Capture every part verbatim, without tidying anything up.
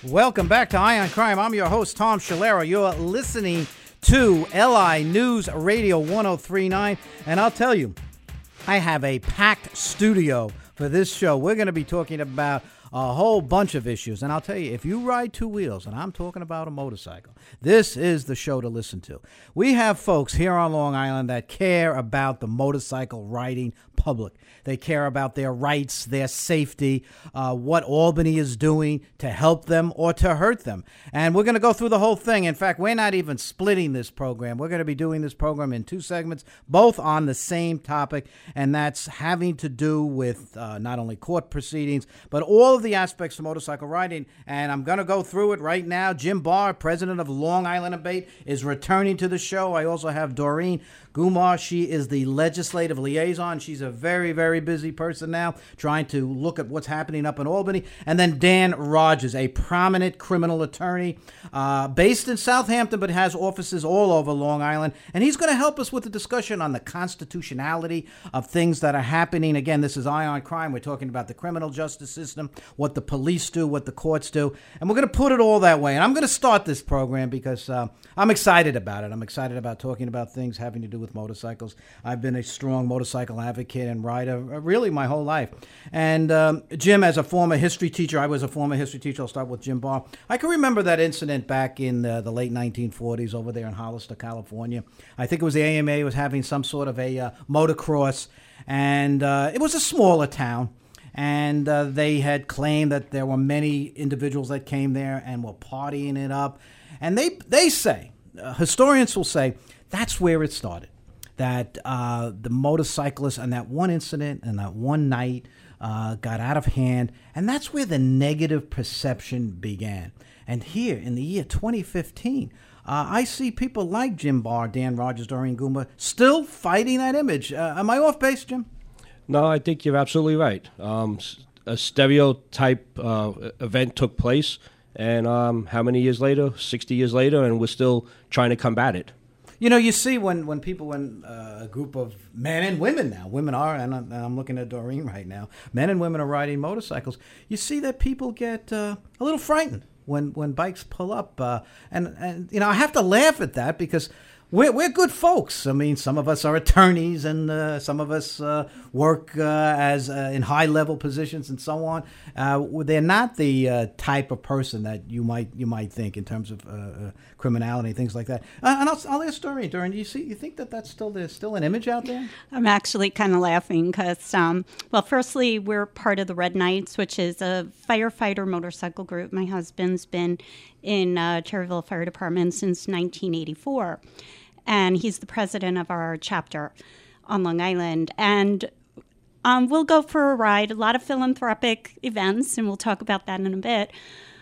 Welcome back to Eye on Crime. I'm your host, Tom Shalero. You're listening to L I News Radio one oh three point nine. And I'll tell you, I have a packed studio for this show. We're going to be talking about a whole bunch of issues. And I'll tell you, if you ride two wheels, and I'm talking about a motorcycle, this is the show to listen to. We have folks here on Long Island that care about the motorcycle riding public. They care about their rights, their safety, uh, what Albany is doing to help them or to hurt them. And we're going to go through the whole thing. In fact, we're not even splitting this program. We're going to be doing this program in two segments, both on the same topic, and that's having to do with uh, not only court proceedings, but all of the aspects of motorcycle riding. And I'm going to go through it right now. Jim Barr, president of Long Island Abate, is returning to the show. I also have Doreen Gumar. She is the legislative liaison. She's a very, very busy person now, trying to look at what's happening up in Albany. And then Dan Rogers, a prominent criminal attorney uh, based in Southampton, but has offices all over Long Island. And he's going to help us with a discussion on the constitutionality of things that are happening. Again, this is Eye on Crime. We're talking about the criminal justice system, what the police do, what the courts do. And we're going to put it all that way. And I'm going to start this program because uh, I'm excited about it. I'm excited about talking about things having to do with motorcycles. I've been a strong motorcycle advocate and rider really my whole life. And um, Jim, as a former history teacher, I was a former history teacher. I'll start with Jim Barr. I can remember that incident back in the, the late nineteen forties over there in Hollister, California. I think it was the A M A was having some sort of a uh, motocross, and uh, it was a smaller town. And uh, they had claimed that there were many individuals that came there and were partying it up. And they they say, uh, historians will say, that's where it started. That uh, the motorcyclists and that one incident and that one night uh, got out of hand. And that's where the negative perception began. And here in the year twenty fifteen, uh, I see people like Jim Barr, Dan Rogers, Doreen Gumar still fighting that image. Uh, am I off base, Jim? No, I think you're absolutely right. Um, a stereotype uh, event took place, and um, how many years later? sixty years later, and we're still trying to combat it. You know, you see when, when people, when uh, a group of men and women now, women are, and I'm, and I'm looking at Doreen right now, men and women are riding motorcycles, you see that people get uh, a little frightened when, when bikes pull up. Uh, and, and, you know, I have to laugh at that because We're, we're good folks. I mean, some of us are attorneys and uh, some of us uh, work uh, as uh, in high-level positions and so on. Uh, they're not the uh, type of person that you might you might think in terms of uh, uh, criminality, things like that. Uh, and I'll, I'll ask Doreen, Doreen, do you see? You think that that's still there's still an image out there? I'm actually kind of laughing because, um, well, firstly, we're part of the Red Knights, which is a firefighter motorcycle group. My husband's been in uh, Cherryville Fire Department since nineteen eighty-four. And he's the president of our chapter on Long Island. And um, we'll go for a ride, a lot of philanthropic events, and we'll talk about that in a bit.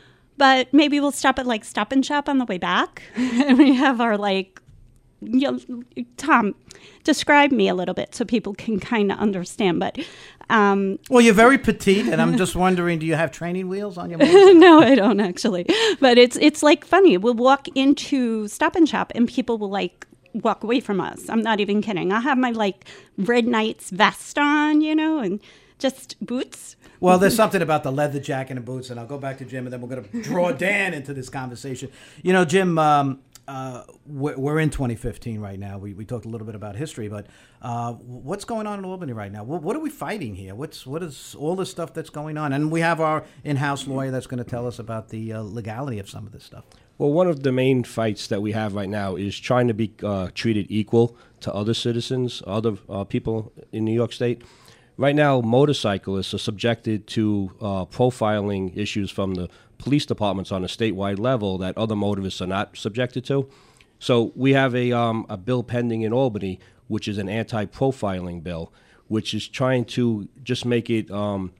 But maybe we'll stop at, like, Stop and Shop on the way back. And we have our, like, you know, Tom, describe me a little bit so people can kind of understand. But um, well, you're very petite, and I'm just wondering, do you have training wheels on your motorcycle? No, I don't actually. But it's it's like funny. We'll walk into Stop and Shop, and people will like walk away from us. I'm not even kidding. I have my like Red Knights vest on, you know, and just boots. Well, there's something about the leather jacket and boots, and I'll go back to Jim, and then we're going to draw Dan into this conversation. You know, Jim, um, uh, we're, we're in twenty fifteen right now. We we talked a little bit about history, but uh, what's going on in Albany right now? What, what are we fighting here? What's what is all the stuff that's going on? And we have our in-house lawyer that's going to tell us about the uh, legality of some of this stuff. Well, one of the main fights that we have right now is trying to be uh, treated equal to other citizens, other uh, people in New York State. Right now, motorcyclists are subjected to uh, profiling issues from the police departments on a statewide level that other motorists are not subjected to. So we have a, um, a bill pending in Albany, which is an anti-profiling bill, which is trying to just make it um,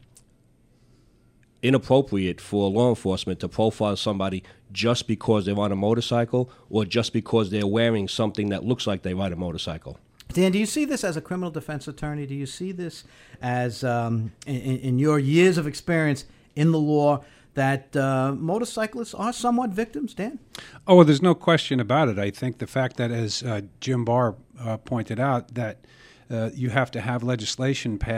inappropriate for law enforcement to profile somebody just because they're on a motorcycle or just because they're wearing something that looks like they ride a motorcycle. Dan, do you see this as a criminal defense attorney? Do you see this as, um, in, in your years of experience in the law, that uh, motorcyclists are somewhat victims, Dan? Oh, well, there's no question about it. I think the fact that, as uh, Jim Barr uh, pointed out, that uh, you have to have legislation passed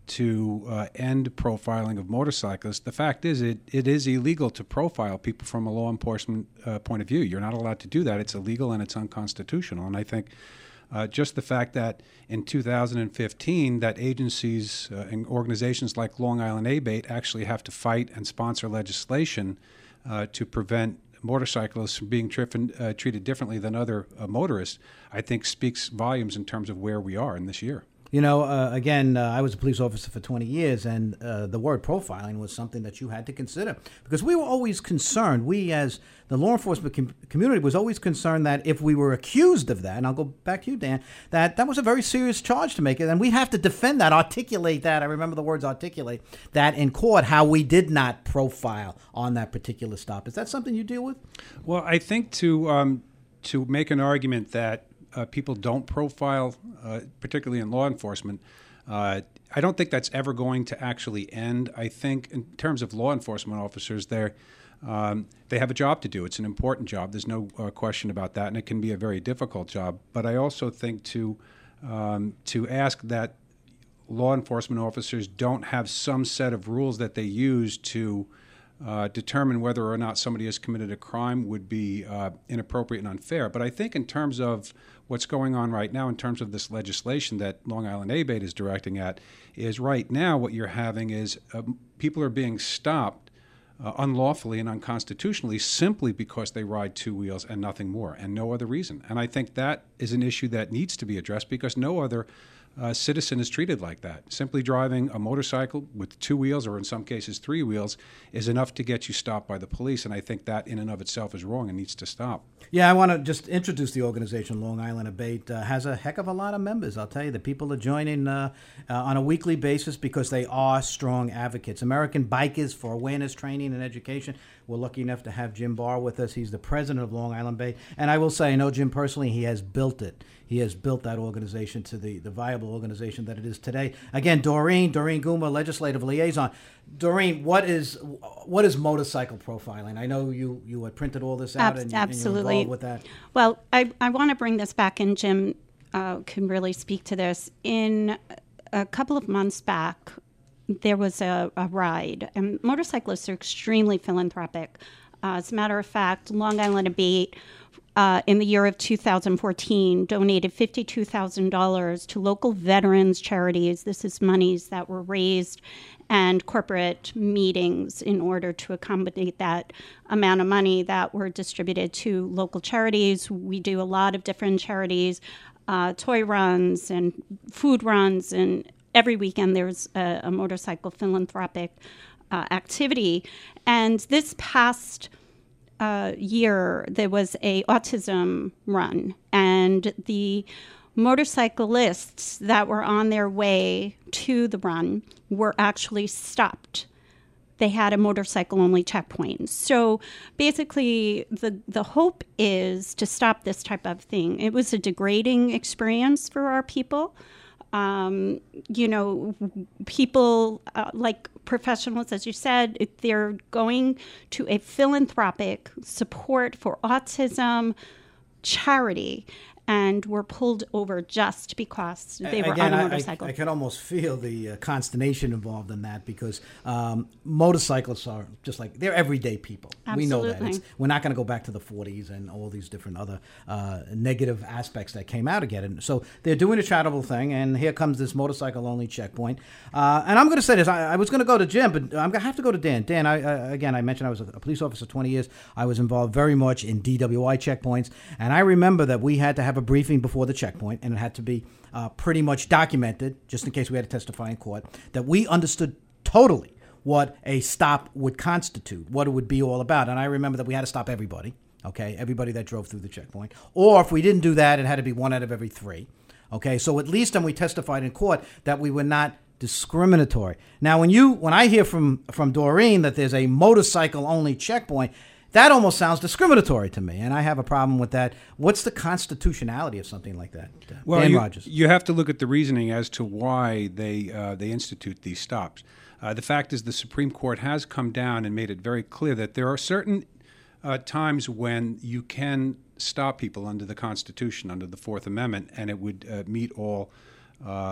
to uh, end profiling of motorcyclists. The fact is, it, it is illegal to profile people from a law enforcement uh, point of view. You're not allowed to do that. It's illegal and it's unconstitutional. And I think uh, just the fact that in two thousand fifteen that agencies uh, and organizations like Long Island ABATE actually have to fight and sponsor legislation uh, to prevent motorcyclists from being triffin, uh, treated differently than other uh, motorists, I think speaks volumes in terms of where we are in this year. You know, uh, again, uh, I was a police officer for twenty years, and uh, the word profiling was something that you had to consider because we were always concerned. We, as the law enforcement com- community, was always concerned that if we were accused of that, and I'll go back to you, Dan, that that was a very serious charge to make it, and we have to defend that, articulate that. I remember the words articulate that in court, how we did not profile on that particular stop. Is that something you deal with? Well, I think to um, to make an argument that Uh, people don't profile, uh, particularly in law enforcement, uh, I don't think that's ever going to actually end. I think in terms of law enforcement officers, they're, um, they have a job to do. It's an important job. There's no uh, question about that, and it can be a very difficult job. But I also think to um, to ask that law enforcement officers don't have some set of rules that they use to Uh, determine whether or not somebody has committed a crime would be uh, inappropriate and unfair. But I think in terms of what's going on right now, in terms of this legislation that Long Island ABATE is directing at, is right now what you're having is uh, people are being stopped uh, unlawfully and unconstitutionally simply because they ride two wheels and nothing more, and no other reason. And I think that is an issue that needs to be addressed because no other Uh, citizen is treated like that. Simply driving a motorcycle with two wheels, or in some cases three wheels, is enough to get you stopped by the police, and I think that in and of itself is wrong and needs to stop. Yeah, I want to just introduce the organization. Long Island ABATE uh, has a heck of a lot of members. I'll tell you, the people are joining uh, uh, on a weekly basis because they are strong advocates. American Bikers for Awareness Training and Education. We're lucky enough to have Jim Barr with us. He's the president of Long Island ABATE. And I will say, I know Jim personally. He has built it. He has built that organization to the, the viable organization that it is today. Again, Doreen, Doreen Gouma, legislative liaison. Doreen, what is what is motorcycle profiling? I know you, you had printed all this out Ab- and, you, absolutely. and you're involved with that. Well, I, I want to bring this back, and Jim uh, can really speak to this. In a couple of months back, there was a, a ride, and motorcyclists are extremely philanthropic. Uh, as a matter of fact, Long Island ABATE, Uh, in the year of two thousand fourteen, donated fifty-two thousand dollars to local veterans charities. This is monies that were raised and corporate meetings in order to accommodate that amount of money that were distributed to local charities. We do a lot of different charities, uh, toy runs and food runs, and every weekend there's a, a motorcycle philanthropic uh, activity. And this past Uh, year, there was a autism run, and the motorcyclists that were on their way to the run were actually stopped. They had a motorcycle-only checkpoint. So basically, the, the hope is to stop this type of thing. It was a degrading experience for our people. Um, you know, people uh, like professionals, as you said, they're going to a philanthropic support for autism charity, and were pulled over just because they were Again, on a I, motorcycle. I, I can almost feel the uh, consternation involved in that because um, motorcyclists are just like, they're everyday people. Absolutely. We know that. It's, we're not going to go back to the forties and all these different other uh, negative aspects that came out again. And so they're doing a charitable thing, and here comes this motorcycle-only checkpoint. Uh, and I'm going to say this. I, I was going to go to Jim, but I'm going to have to go to Dan. Dan, I, uh, again, I mentioned I was a, a police officer twenty years. I was involved very much in D W I checkpoints, and I remember that we had to have a briefing before the checkpoint, and it had to be uh, pretty much documented, just in case we had to testify in court, that we understood totally what a stop would constitute, what it would be all about. And I remember that we had to stop everybody, okay, everybody that drove through the checkpoint. Or if we didn't do that, it had to be one out of every three, okay? So at least when we testified in court that we were not discriminatory. Now, when you when I hear from, from Doreen that there's a motorcycle-only checkpoint, that almost sounds discriminatory to me, and I have a problem with that. What's the constitutionality of something like that? Uh, well, Dan you, Rogers. You have to look at the reasoning as to why they uh, they institute these stops. Uh, the fact is the Supreme Court has come down and made it very clear that there are certain uh, times when you can stop people under the Constitution, under the Fourth Amendment, and it would uh, meet all uh,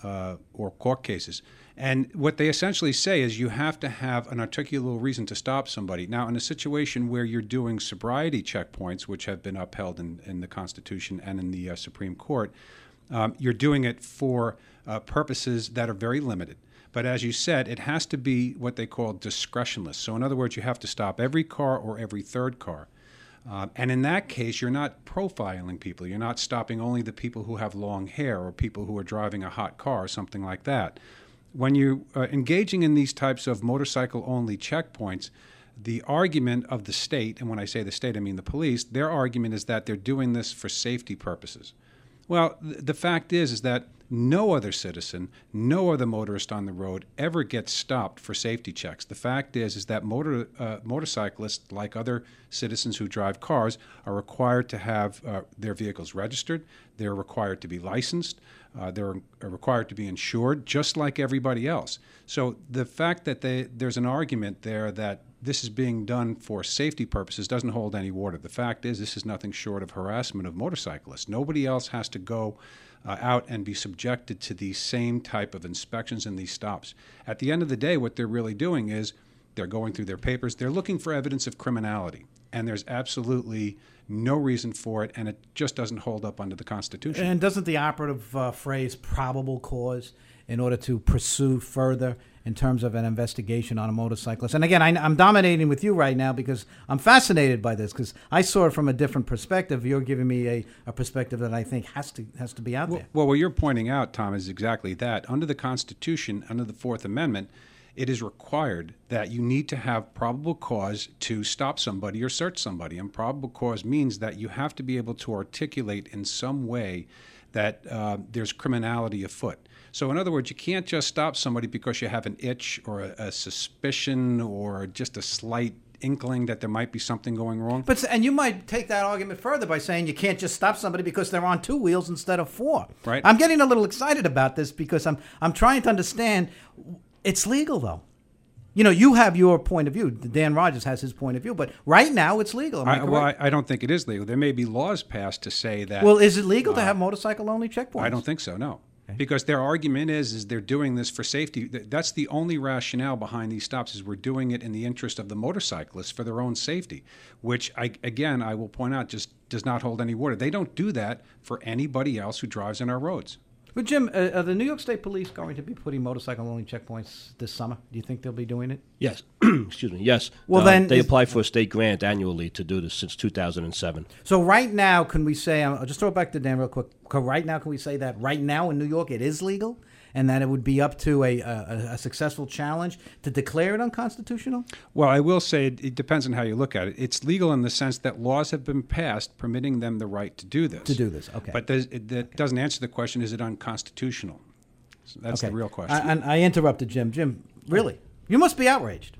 uh, or court cases. And what they essentially say is you have to have an articulable reason to stop somebody. Now, in a situation where you're doing sobriety checkpoints, which have been upheld in, in the Constitution and in the uh, Supreme Court, um, you're doing it for uh, purposes that are very limited. But as you said, it has to be what they call discretionless. So in other words, you have to stop every car or every third car. Um, and in that case, you're not profiling people. You're not stopping only the people who have long hair or people who are driving a hot car or something like that. When you're uh, engaging in these types of motorcycle-only checkpoints, the argument of the state, and when I say the state, I mean the police, their argument is that they're doing this for safety purposes. Well, th- the fact is, is that no other citizen, no other motorist on the road ever gets stopped for safety checks. The fact is, is that motor uh, motorcyclists, like other citizens who drive cars, are required to have uh, their vehicles registered. They're required to be licensed. Uh, they're required to be insured, just like everybody else. So the fact that they, there's an argument there that this is being done for safety purposes doesn't hold any water. The fact is, this is nothing short of harassment of motorcyclists. Nobody else has to go uh, out and be subjected to these same type of inspections and these stops. At the end of the day, what they're really doing is they're going through their papers. They're looking for evidence of criminality, and there's absolutely no reason for it, and it just doesn't hold up under the Constitution. And doesn't the operative uh, phrase probable cause in order to pursue further in terms of an investigation on a motorcyclist? And again, I, I'm dominating with you right now because I'm fascinated by this because I saw it from a different perspective. You're giving me a, a perspective that I think has to has to be out well, there. Well, what you're pointing out, Tom, is exactly that. Under the Constitution, under the Fourth Amendment, it is required that you need to have probable cause to stop somebody or search somebody. And probable cause means that you have to be able to articulate in some way that uh, there's criminality afoot. So in other words, you can't just stop somebody because you have an itch or a, a suspicion or just a slight inkling that there might be something going wrong. But and you might take that argument further by saying you can't just stop somebody because they're on two wheels instead of four. Right. I'm getting a little excited about this because I'm I'm trying to understand. It's legal, though. You know, you have your point of view. Dan Rogers has his point of view, but right now it's legal. Am I, I well, I, I don't think it is legal. There may be laws passed to say that. Well, is it legal uh, to have motorcycle-only checkpoints? I don't think so, no. Okay. Because their argument is, is they're doing this for safety. That's the only rationale behind these stops, is we're doing it in the interest of the motorcyclists for their own safety, which, I, again, I will point out, just does not hold any water. They don't do that for anybody else who drives on our roads. But Jim, uh, are the New York State Police going to be putting motorcycle-only checkpoints this summer? Do you think they'll be doing it? Yes. Excuse me. Yes. Well, uh, then they is, apply for a state grant annually to do this since two thousand seven. So right now, can we say? I'll just throw it back to Dan real quick. Right now, can we say that right now in New York it is legal, and that it would be up to a, a, a successful challenge to declare it unconstitutional? Well, I will say it, it depends on how you look at it. It's legal in the sense that laws have been passed permitting them the right to do this. To do this, okay. But does, it, that doesn't answer the question, is it unconstitutional? So that's okay. the real question. I, and I interrupted Jim. Jim, really? You must be outraged.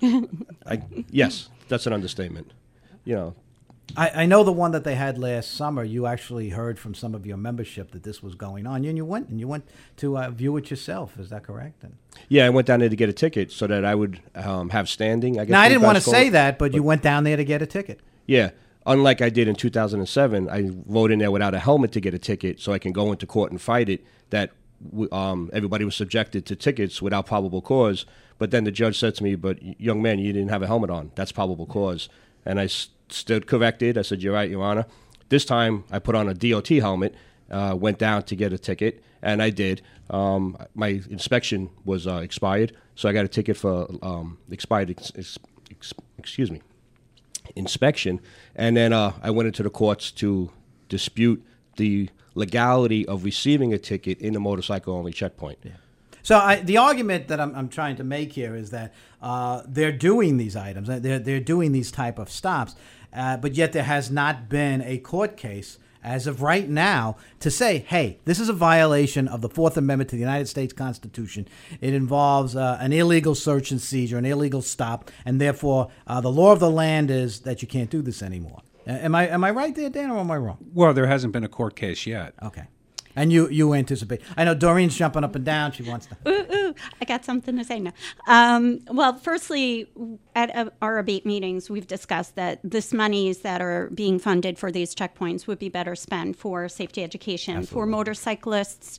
I, yes, that's an understatement. You know, I, I know the one that they had last summer, you actually heard from some of your membership that this was going on, and you went and you went to uh, view it yourself. Is that correct? And yeah, I went down there to get a ticket so that I would um, have standing. I guess now, I didn't want to call say it, that, but, but you went down there to get a ticket. Yeah. Unlike I did in two thousand seven, I rode in there without a helmet to get a ticket so I can go into court and fight it, that um, everybody was subjected to tickets without probable cause. But then the judge said to me, but young man, you didn't have a helmet on. That's probable cause. And I st- stood corrected. I said, you're right, Your Honor. This time I put on a D O T helmet, uh, went down to get a ticket, and I did. Um, my inspection was uh, expired, so I got a ticket for um, expired, ex- ex- ex- excuse me, inspection. And then uh, I went into the courts to dispute the legality of receiving a ticket in a motorcycle-only checkpoint. Yeah. So I, the argument that I'm, I'm trying to make here is that uh, they're doing these items, they're they're doing these type of stops, uh, but yet there has not been a court case as of right now to say, hey, this is a violation of the Fourth Amendment to the United States Constitution. It involves uh, an illegal search and seizure, an illegal stop, and therefore uh, the law of the land is that you can't do this anymore. Uh, am I am I right there, Dan, or am I wrong? Well, there hasn't been a court case yet. Okay. And you, you anticipate. I know Doreen's jumping up and down. She wants to. Ooh, ooh, I got something to say now. Um, well, firstly, at uh, our ABATE meetings, we've discussed that this monies that are being funded for these checkpoints would be better spent for safety education, Absolutely. For motorcyclists,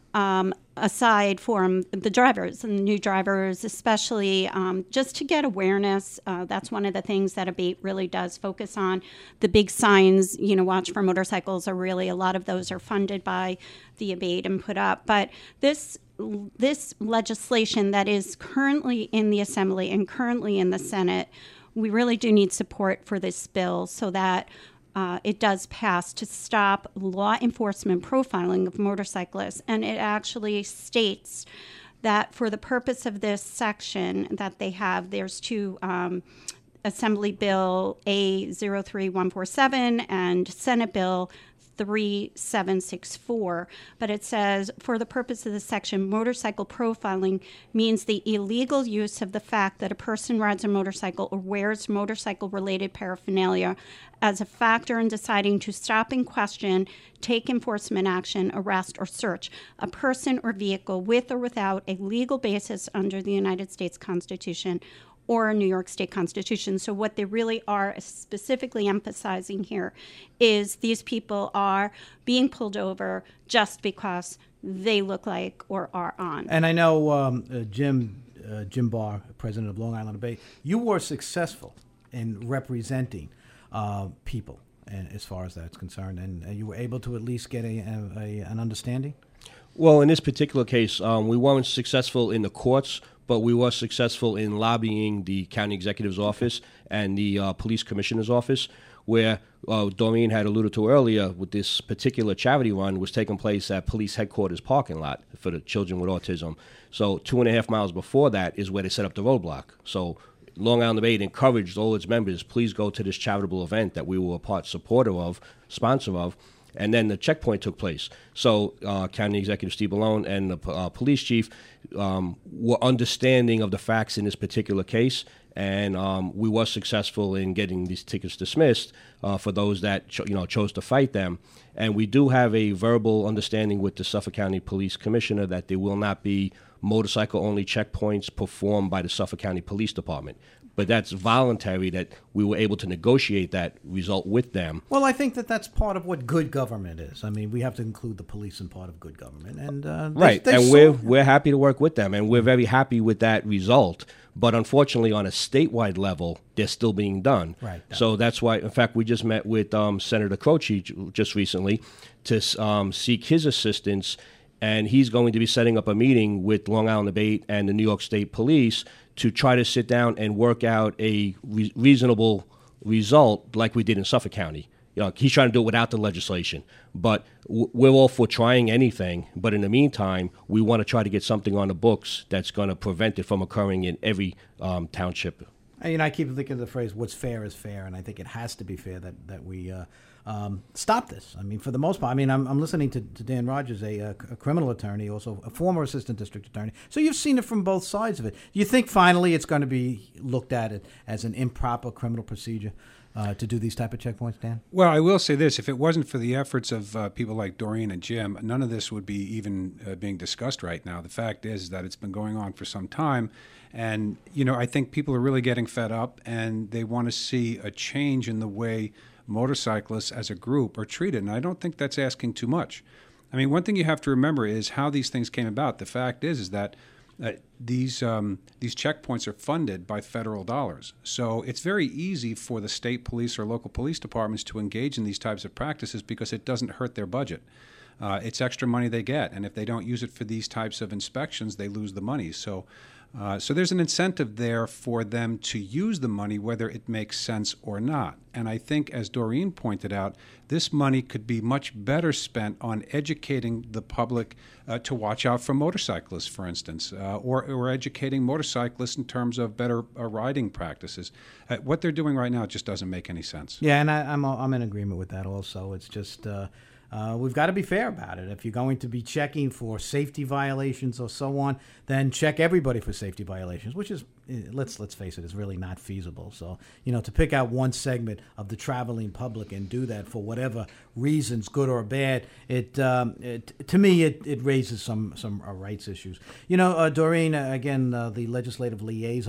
Um, aside from the drivers and the new drivers, especially um, just to get awareness. Uh, that's one of the things that ABATE really does focus on. The big signs, you know, watch for motorcycles are really, a lot of those are funded by the ABATE and put up. But this this legislation that is currently in the Assembly and currently in the Senate, we really do need support for this bill so that Uh, it does pass to stop law enforcement profiling of motorcyclists. And it actually states that for the purpose of this section that they have, there's two um, Assembly Bill A zero three one four seven and Senate Bill three seven six four, but it says, for the purpose of this section, motorcycle profiling means the illegal use of the fact that a person rides a motorcycle or wears motorcycle-related paraphernalia as a factor in deciding to stop and question, take enforcement action, arrest, or search a person or vehicle with or without a legal basis under the United States Constitution or a New York State Constitution. So what they really are specifically emphasizing here is these people are being pulled over just because they look like or are on. And I know um, uh, Jim uh, Jim Barr, president of Long Island ABATE, you were successful in representing uh, people, and as far as that's concerned, and uh, you were able to at least get a, a, a an understanding? Well, in this particular case, um, we weren't successful in the courts, but we were successful in lobbying the county executive's office and the uh, police commissioner's office, where uh, Doreen had alluded to earlier, with this particular charity run was taking place at police headquarters parking lot for the children with autism. So two and a half miles before that is where they set up the roadblock. So Long Island ABATE encouraged all its members, please go to this charitable event that we were a part supporter of, sponsor of, and then the checkpoint took place. So uh, County Executive Steve Bellone and the uh, police chief um, were understanding of the facts in this particular case, and um, we were successful in getting these tickets dismissed uh, for those that cho- you know chose to fight them. And we do have a verbal understanding with the Suffolk County Police Commissioner that there will not be motorcycle-only checkpoints performed by the Suffolk County Police Department. But that's voluntary, that we were able to negotiate that result with them. Well, I think that that's part of what good government is. I mean, we have to include the police in part of good government. And uh, they, Right, they and saw- we're, we're happy to work with them, and we're very happy with that result. But unfortunately, on a statewide level, they're still being done. Right. So that's why, in fact, we just met with um, Senator Croce just recently to um, seek his assistance, and he's going to be setting up a meeting with Long Island ABATE and the New York State Police to try to sit down and work out a re- reasonable result like we did in Suffolk County. You know, he's trying to do it without the legislation. But w- we're all for trying anything. But in the meantime, we want to try to get something on the books that's going to prevent it from occurring in every um, township. I mean, I keep thinking of the phrase, what's fair is fair, and I think it has to be fair that, that we uh, um, stop this. I mean, for the most part, I mean, I'm, I'm listening to, to Dan Rogers, a, a, a criminal attorney, also a former assistant district attorney. So you've seen it from both sides of it. Do you think finally it's going to be looked at it as an improper criminal procedure uh, to do these type of checkpoints, Dan? Well, I will say this. If it wasn't for the efforts of uh, people like Doreen and Jim, none of this would be even uh, being discussed right now. The fact is that it's been going on for some time. And, you know, I think people are really getting fed up, and they want to see a change in the way motorcyclists as a group are treated. And I don't think that's asking too much. I mean, one thing you have to remember is how these things came about. The fact is, is that uh, these um, these checkpoints are funded by federal dollars. So it's very easy for the state police or local police departments to engage in these types of practices because it doesn't hurt their budget. Uh, it's extra money they get, and if they don't use it for these types of inspections, they lose the money. So, uh, so there's an incentive there for them to use the money, whether it makes sense or not. And I think, as Doreen pointed out, this money could be much better spent on educating the public uh, to watch out for motorcyclists, for instance, uh, or, or educating motorcyclists in terms of better uh, riding practices. Uh, what they're doing right now just doesn't make any sense. Yeah, and I, I'm I'm in agreement with that also. It's just uh, uh, we've got to be fair about it. If you're going to be checking for safety violations or so on, then check everybody for safety violations, which is, let's let's face it, is really not feasible. So, you know, to pick out one segment of the traveling public and do that for whatever reasons, good or bad, it, um, it to me, it, it raises some some uh, rights issues. You know, uh, Doreen, uh, again, uh, the legislative liaison,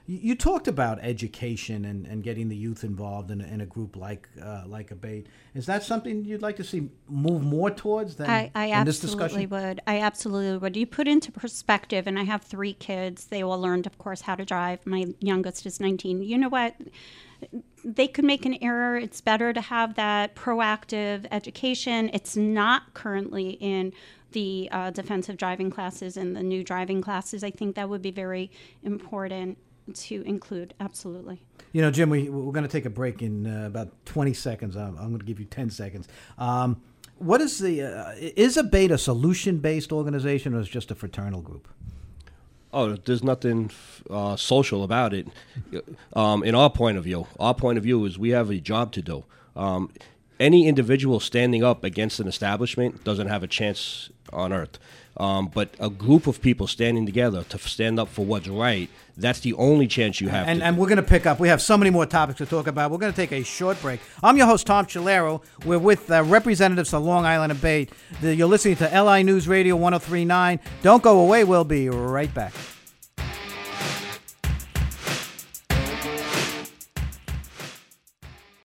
You, you talked about education and, and getting the youth involved in, a- in a group like uh, like Abate. Is that something you'd like to see move more towards than I, I in this absolutely discussion? would. I absolutely would. You put into perspective, and I have three kids. They all learned, of course, how to drive. My youngest is nineteen. You know what? They could make an error. It's better to have that proactive education. It's not currently in the uh, defensive driving classes and the new driving classes. I think that would be very important to include. Absolutely. You know, Jim, we, we're going to take a break in uh, about twenty seconds. I'm, I'm going to give you ten seconds. Um, what is the, uh, is Abate a solution-based organization or is it just a fraternal group? Oh, there's nothing uh, social about it. Um, in our point of view, our point of view is we have a job to do. Um, any individual standing up against an establishment doesn't have a chance on earth. Um, but a group of people standing together to stand up for what's right, that's the only chance you have. And, to and we're going to pick up. We have so many more topics to talk about. We're going to take a short break. I'm your host, Tom Chilero. We're with uh, representatives of Long Island Abate. The, you're listening to L I News Radio one oh three point nine. Don't go away. We'll be right back.